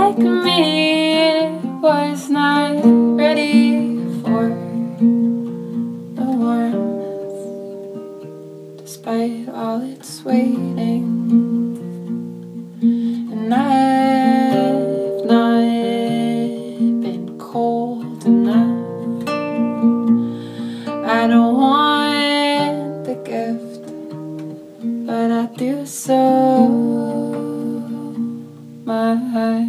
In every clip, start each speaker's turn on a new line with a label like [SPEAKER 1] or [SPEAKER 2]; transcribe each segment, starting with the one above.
[SPEAKER 1] like me was not ready for the warmth, despite all its waiting. And I've not been cold enough. I don't want the gift, but I do so much.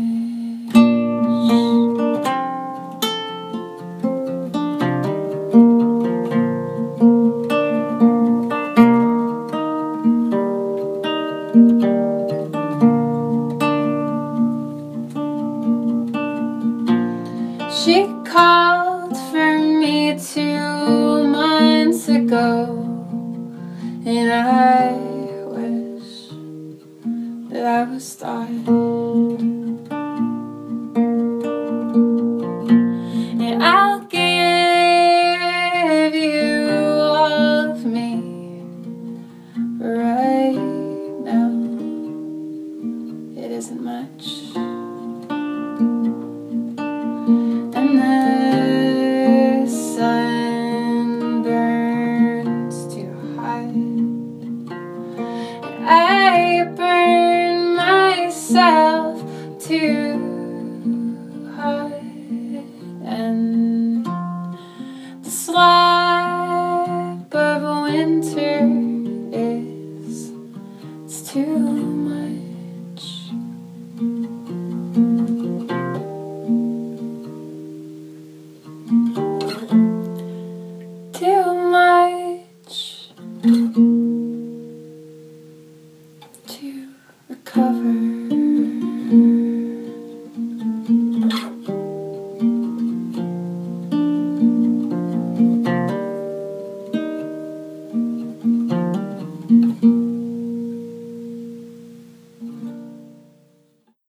[SPEAKER 1] She called for me 2 months ago, and I wish that I was started. And I'll give you all of me right now. It isn't much. And the sun burns too hot. I burn myself too hot. And the slap of winter